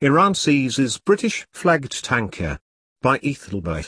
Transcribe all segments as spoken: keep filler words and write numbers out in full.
Iran seizes British-flagged tanker. By Ethelbert.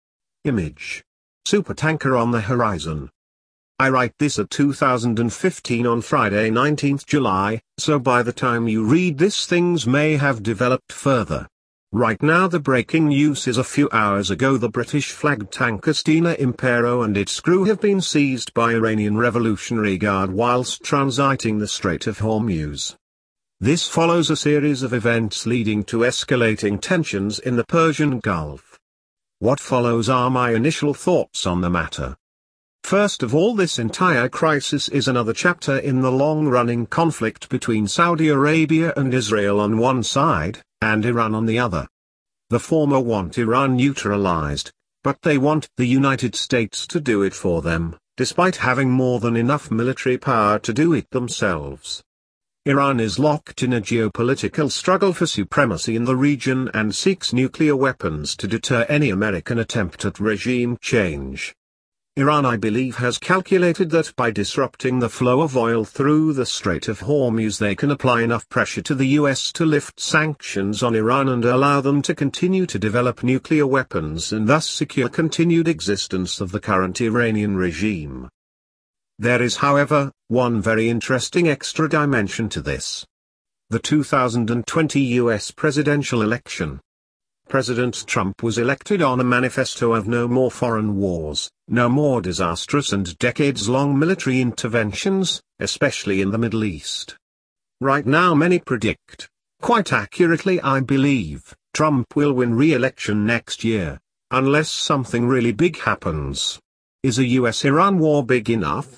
Image. Supertanker on the horizon. I write this at two thousand fifteen on Friday nineteenth July, so by the time you read this things may have developed further. Right now the breaking news is a few hours ago the British-flagged tanker Stena Impero and its crew have been seized by Iranian Revolutionary Guard whilst transiting the Strait of Hormuz. This follows a series of events leading to escalating tensions in the Persian Gulf. What follows are my initial thoughts on the matter. First of all, this entire crisis is another chapter in the long-running conflict between Saudi Arabia and Israel on one side, and Iran on the other. The former want Iran neutralized, but they want the United States to do it for them, despite having more than enough military power to do it themselves. Iran is locked in a geopolitical struggle for supremacy in the region and seeks nuclear weapons to deter any American attempt at regime change. Iran, I believe, has calculated that by disrupting the flow of oil through the Strait of Hormuz they can apply enough pressure to the U S to lift sanctions on Iran and allow them to continue to develop nuclear weapons and thus secure continued existence of the current Iranian regime. There is, however, one very interesting extra dimension to this. The two thousand twenty U S presidential election. President Trump was elected on a manifesto of no more foreign wars, no more disastrous and decades-long military interventions, especially in the Middle East. Right now many predict, quite accurately I believe, Trump will win re-election next year, unless something really big happens. Is a U S Iran war big enough?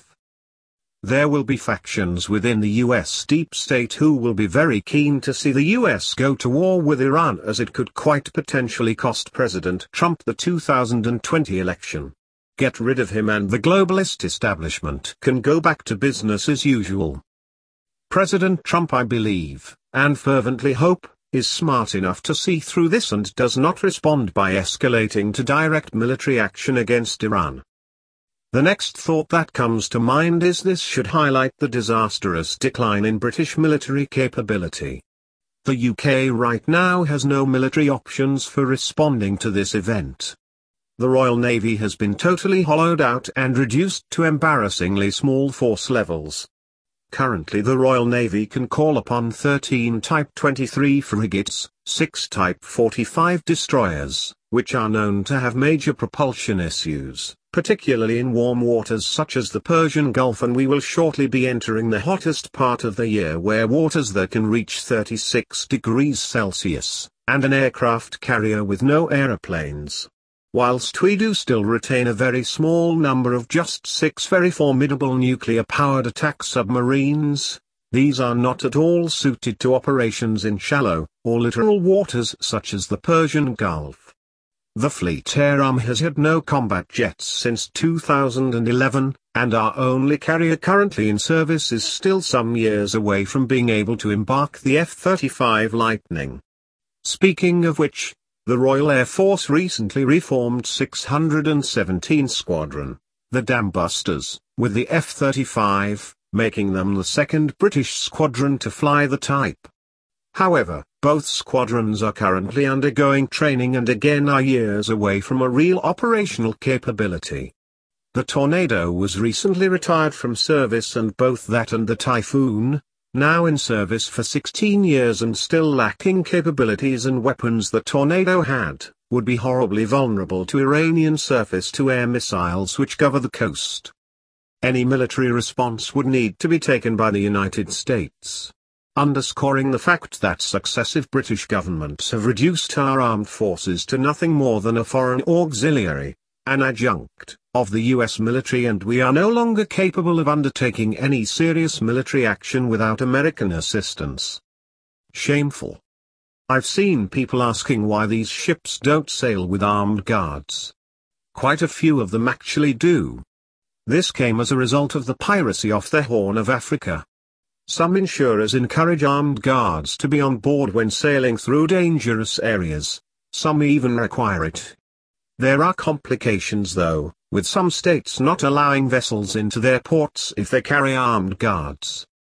There will be factions within the U S deep state who will be very keen to see the U S go to war with Iran, as it could quite potentially cost President Trump the two thousand twenty election. Get rid of him and the globalist establishment can go back to business as usual. President Trump, I believe, and fervently hope, is smart enough to see through this and does not respond by escalating to direct military action against Iran. The next thought that comes to mind is this should highlight the disastrous decline in British military capability. The U K right now has no military options for responding to this event. The Royal Navy has been totally hollowed out and reduced to embarrassingly small force levels. Currently the Royal Navy can call upon thirteen Type twenty-three frigates, six Type forty-five destroyers, which are known to have major propulsion issues, particularly in warm waters such as the Persian Gulf, and we will shortly be entering the hottest part of the year where waters there can reach thirty-six degrees Celsius, and an aircraft carrier with no aeroplanes. Whilst we do still retain a very small number of just six very formidable nuclear-powered attack submarines, these are not at all suited to operations in shallow, or littoral waters such as the Persian Gulf. The Fleet Air Arm has had no combat jets since two thousand eleven, and our only carrier currently in service is still some years away from being able to embark the F thirty-five Lightning. Speaking of which, the Royal Air Force recently reformed six hundred seventeen Squadron, the Dambusters, with the F thirty-five, making them the second British squadron to fly the type. However, both squadrons are currently undergoing training and again are years away from a real operational capability. The Tornado was recently retired from service, and both that and the Typhoon, now in service for sixteen years and still lacking capabilities and weapons the Tornado had, would be horribly vulnerable to Iranian surface-to-air missiles which cover the coast. Any military response would need to be taken by the United States. Underscoring the fact that successive British governments have reduced our armed forces to nothing more than a foreign auxiliary, an adjunct, of the U S military, and we are no longer capable of undertaking any serious military action without American assistance. Shameful. I've seen people asking why these ships don't sail with armed guards. Quite a few of them actually do. This came as a result of the piracy off the Horn of Africa. Some insurers encourage armed guards to be on board when sailing through dangerous areas, some even require it. There are complications though, with some states not allowing vessels into their ports if they carry armed guards.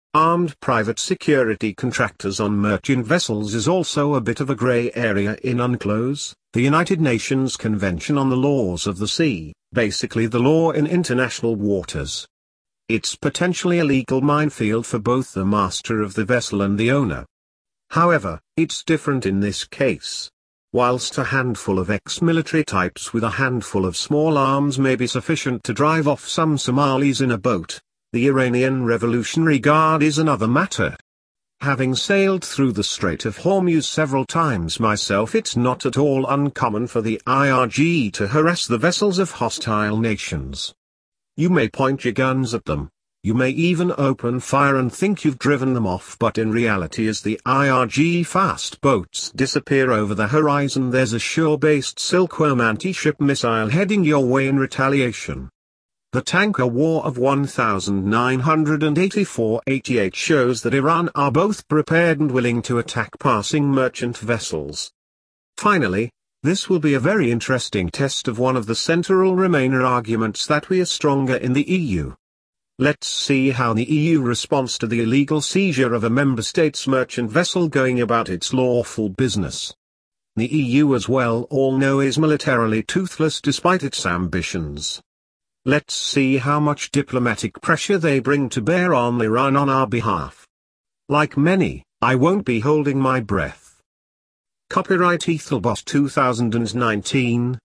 Armed private security contractors on merchant vessels is also a bit of a grey area in UNCLOS, the United Nations Convention on the Laws of the Sea, basically the law in international waters. It's potentially a legal minefield for both the master of the vessel and the owner. However, it's different in this case. Whilst a handful of ex-military types with a handful of small arms may be sufficient to drive off some Somalis in a boat, the Iranian Revolutionary Guard is another matter. Having sailed through the Strait of Hormuz several times myself, it's not at all uncommon for the I R G to harass the vessels of hostile nations. You may point your guns at them, you may even open fire and think you've driven them off, but in reality as the I R G fast boats disappear over the horizon, there's a shore-based Silkworm anti-ship missile heading your way in retaliation. The Tanker War of nineteen eighty-four eighty-eight shows that Iran are both prepared and willing to attack passing merchant vessels. Finally, this will be a very interesting test of one of the central Remainer arguments that we are stronger in the E U. Let's see how the E U responds to the illegal seizure of a member state's merchant vessel going about its lawful business. The E U, as well all know, is militarily toothless despite its ambitions. Let's see how much diplomatic pressure they bring to bear on Iran on our behalf. Like many, I won't be holding my breath. Copyright Ethelbot two thousand nineteen.